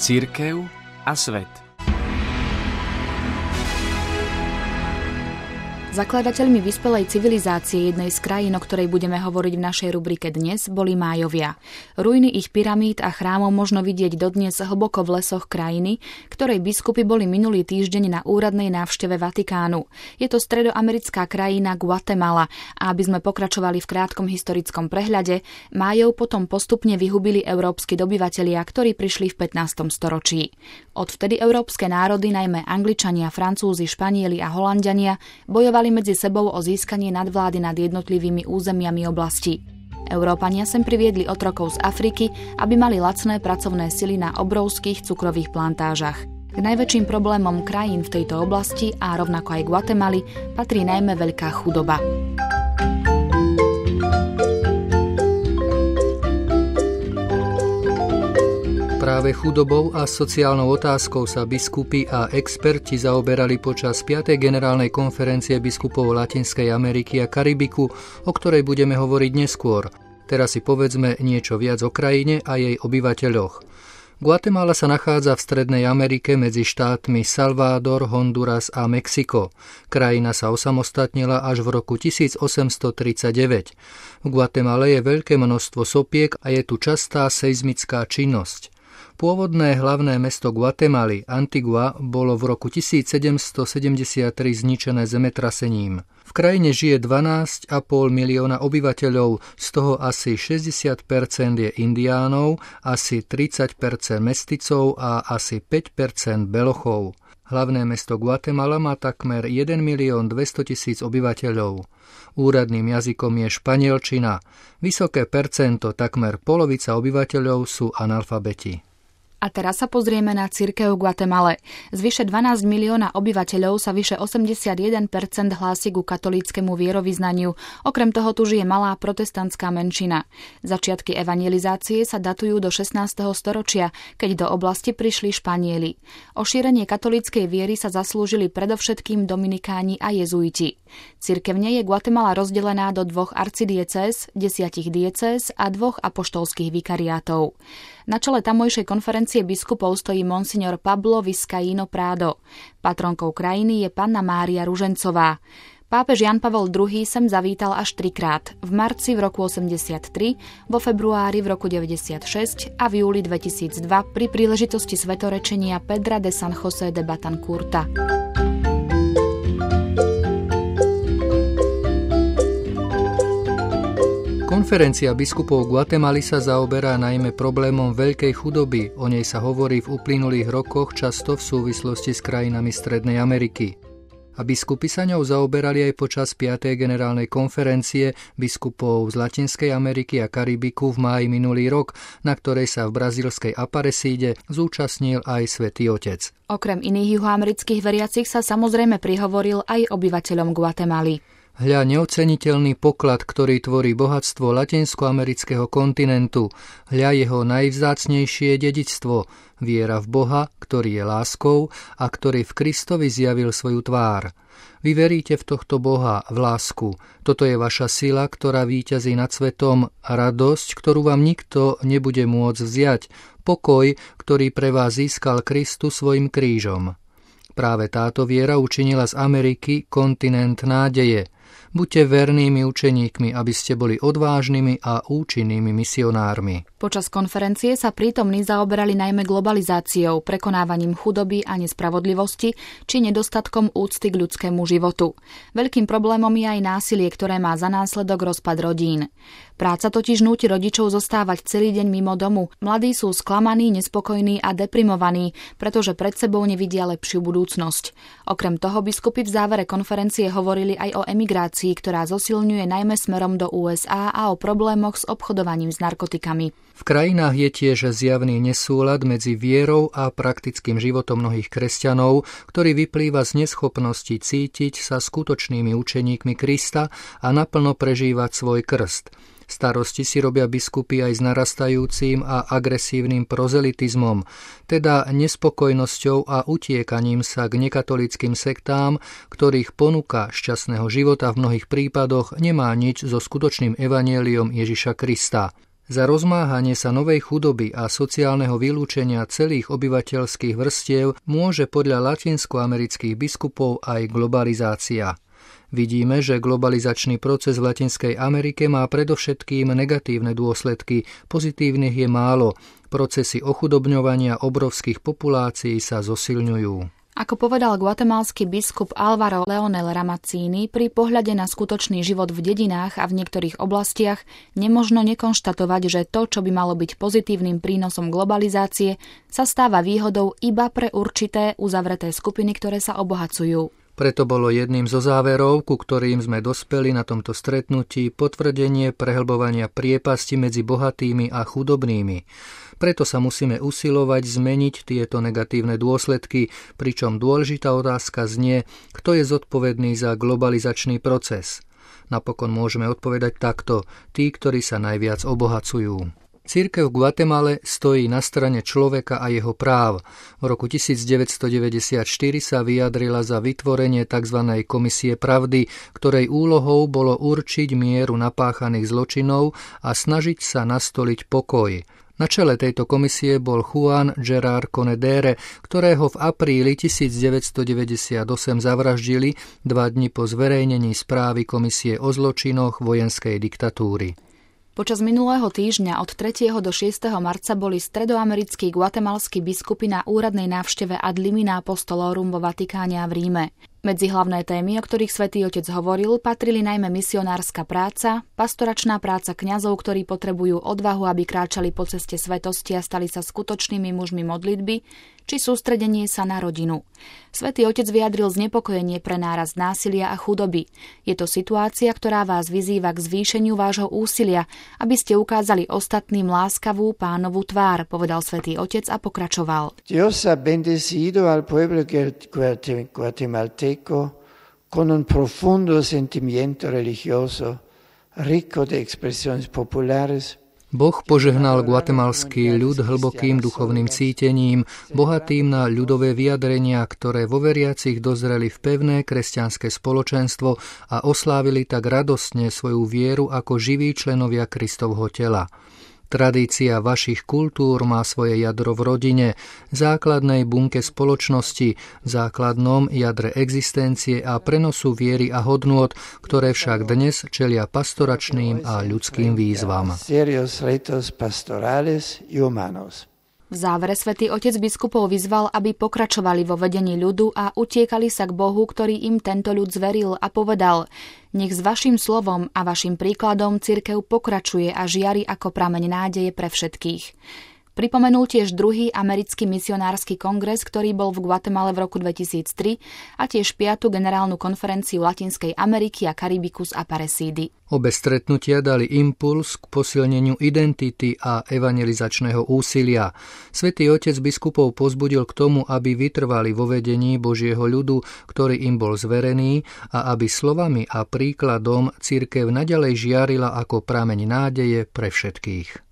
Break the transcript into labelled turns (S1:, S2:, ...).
S1: Cirkev a svet.
S2: Zakladateľmi vyspelej civilizácie jednej z krajín, o ktorej budeme hovoriť v našej rubrike dnes, boli Májovia. Ruiny ich pyramíd a chrámov možno vidieť dodnes hlboko v lesoch krajiny, ktorej biskupy boli minulý týždeň na úradnej návšteve Vatikánu. Je to stredoamerická krajina Guatemala a aby sme pokračovali v krátkom historickom prehľade, Májov potom postupne vyhubili európski dobyvatelia, ktorí prišli v 15. storočí. Odvtedy európske národy, najmä Angličania, Francúzi, Španieli a Holanďania, bojovali medzi sebou o získanie nadvlády nad jednotlivými územiami oblasti. Európania sem priviedli otrokov z Afriky, aby mali lacné pracovné sily na obrovských cukrových plantážach. K najväčším problémom krajín v tejto oblasti a rovnako aj Guatemaly patrí najmä veľká chudoba.
S3: Práve chudobou a sociálnou otázkou sa biskupy a experti zaoberali počas 5. generálnej konferencie biskupov Latinskej Ameriky a Karibiku, o ktorej budeme hovoriť neskôr. Teraz si povedzme niečo viac o krajine a jej obyvateľoch. Guatemala sa nachádza v Strednej Amerike medzi štátmi Salvador, Honduras a Mexiko. Krajina sa osamostatnila až v roku 1839. V Guatemale je veľké množstvo sopiek a je tu častá seizmická činnosť. Pôvodné hlavné mesto Guatemaly, Antigua, bolo v roku 1773 zničené zemetrasením. V krajine žije 12,5 milióna obyvateľov, z toho asi 60% je indiánov, asi 30% mesticov a asi 5% belochov. Hlavné mesto Guatemala má takmer 1 200 000 obyvateľov. Úradným jazykom je španielčina. Vysoké percento, takmer polovica obyvateľov sú analfabeti.
S2: A teraz sa pozrieme na cirkev v Guatemale. Z vyše 12 milióna obyvateľov sa vyše 81% hlási ku katolíckemu vierovyznaniu. Okrem toho tu žije malá protestantská menšina. Začiatky evangelizácie sa datujú do 16. storočia, keď do oblasti prišli Španieli. O šírenie katolíckej viery sa zaslúžili predovšetkým dominikáni a jezuiti. Cirkevne je Guatemala rozdelená do 2 arcidiecéz, 10 diecéz a 2 apoštolských vikariátov. Na čele tamojšej konferencie biskupov stojí monsignor Pablo Vizcaíno Prado. Patronkou krajiny je panna Mária Ružencová. Pápež Jan Pavel II sem zavítal až 3-krát. V marci v roku 83, vo februári v roku 96 a v júli 2002 pri príležitosti svetorečenia Pedra de San José de Betancurta.
S3: Konferencia biskupov Guatemaly sa zaoberá najmä problémom veľkej chudoby. O nej sa hovorí v uplynulých rokoch často v súvislosti s krajinami Strednej Ameriky. A biskupy sa ňou zaoberali aj počas 5. generálnej konferencie biskupov z Latinskej Ameriky a Karibiku v máji minulý rok, na ktorej sa v brazílskej Aparecíde zúčastnil aj Svätý Otec.
S2: Okrem iných juhoamerických veriacich sa samozrejme prihovoril aj obyvateľom Guatemaly.
S3: Hľa neoceniteľný poklad, ktorý tvorí bohatstvo latinskoamerického kontinentu. Hľa jeho najvzácnejšie dedičstvo, viera v Boha, ktorý je láskou a ktorý v Kristovi zjavil svoju tvár. Vy veríte v tohto Boha, v lásku. Toto je vaša sila, ktorá víťazí nad svetom, radosť, ktorú vám nikto nebude môcť vziať, pokoj, ktorý pre vás získal Kristus svojim krížom. Práve táto viera učinila z Ameriky kontinent nádeje. Buďte vernými učeníkmi, aby ste boli odvážnymi a účinnými misionármi.
S2: Počas konferencie sa prítomní zaoberali najmä globalizáciou, prekonávaním chudoby a nespravodlivosti či nedostatkom úcty k ľudskému životu. Veľkým problémom je aj násilie, ktoré má za následok rozpad rodín. Práca totiž núti rodičov zostávať celý deň mimo domu. Mladí sú sklamaní, nespokojní a deprimovaní, pretože pred sebou nevidia lepšiu budúcnosť. Okrem toho biskupy v závere konferencie hovorili aj o emigrácii, ktorá zosilňuje najmä smerom do USA a o problémoch s obchodovaním s narkotikami.
S3: V krajinách je tiež zjavný nesúlad medzi vierou a praktickým životom mnohých kresťanov, ktorý vyplýva z neschopnosti cítiť sa skutočnými učeníkmi Krista a naplno prežívať svoj krst. Starosti si robia biskupy aj s narastajúcim a agresívnym prozelitizmom, teda nespokojnosťou a utiekaním sa k nekatolíckym sektám, ktorých ponuka šťastného života v mnohých prípadoch nemá nič so skutočným evanjeliom Ježiša Krista. Za rozmáhanie sa novej chudoby a sociálneho vylúčenia celých obyvateľských vrstiev môže podľa latinskoamerických biskupov aj globalizácia. Vidíme, že globalizačný proces v Latinskej Amerike má predovšetkým negatívne dôsledky, pozitívnych je málo. Procesy ochudobňovania obrovských populácií sa zosilňujú.
S2: Ako povedal guatemalský biskup Álvaro Leonel Ramazzini, pri pohľade na skutočný život v dedinách a v niektorých oblastiach nemožno nekonštatovať, že to, čo by malo byť pozitívnym prínosom globalizácie, sa stáva výhodou iba pre určité uzavreté skupiny, ktoré sa obohacujú.
S3: Preto bolo jedným zo záverov, ku ktorým sme dospeli na tomto stretnutí, potvrdenie prehlbovania priepasti medzi bohatými a chudobnými. Preto sa musíme usilovať zmeniť tieto negatívne dôsledky, pričom dôležitá otázka znie, kto je zodpovedný za globalizačný proces. Napokon môžeme odpovedať takto: tí, ktorí sa najviac obohacujú. Cirkev v Guatemale stojí na strane človeka a jeho práv. V roku 1994 sa vyjadrila za vytvorenie tzv. Komisie pravdy, ktorej úlohou bolo určiť mieru napáchaných zločinov a snažiť sa nastoliť pokoj. Na čele tejto komisie bol Juan Gerard Conedere, ktorého v apríli 1998 zavraždili 2 dni po zverejnení správy Komisie o zločinoch vojenskej diktatúry.
S2: Počas minulého týždňa od 3. do 6. marca boli stredoamerickí guatemalskí biskupy na úradnej návšteve Ad Limina Apostolorum vo Vatikáne a v Ríme. Medzi hlavné témy, o ktorých Svätý Otec hovoril, patrili najmä misionárska práca, pastoračná práca kňazov, ktorí potrebujú odvahu, aby kráčali po ceste svetosti a stali sa skutočnými mužmi modlitby, či sústredenie sa na rodinu. Svätý Otec vyjadril znepokojenie pre nárast násilia a chudoby. Je to situácia, ktorá vás vyzýva k zvýšeniu vášho úsilia, aby ste ukázali ostatným láskavú Pánovu tvár, povedal Svätý Otec a pokračoval.
S4: Dios ha bendecido al pueblo guatemalteco con un profundo sentimiento religioso, rico de expresiones populares.
S3: Boh požehnal guatemalský ľud hlbokým duchovným cítením, bohatým na ľudové vyjadrenia, ktoré vo veriacich dozreli v pevné kresťanské spoločenstvo a oslávili tak radostne svoju vieru ako živí členovia Kristovho tela. Tradícia vašich kultúr má svoje jadro v rodine, základnej bunke spoločnosti, základnom jadre existencie a prenosu viery a hodnôt, ktoré však dnes čelia pastoračným a ľudským výzvam.
S2: V závere Svätý Otec biskupov vyzval, aby pokračovali vo vedení ľudu a utiekali sa k Bohu, ktorý im tento ľud zveril, a povedal: nech s vašim slovom a vašim príkladom cirkev pokračuje a žiari ako prameň nádeje pre všetkých. Pripomenul tiež 2. americký misionársky kongres, ktorý bol v Guatemale v roku 2003, a tiež 5. generálnu konferenciu Latinskej Ameriky a Karibiku z Aparecídy.
S3: Obe stretnutia dali impuls k posilneniu identity a evangelizačného úsilia. Svätý Otec biskupov pozbudil k tomu, aby vytrvali vo vedení Božieho ľudu, ktorý im bol zverený, a aby slovami a príkladom cirkev naďalej žiarila ako prameň nádeje pre všetkých.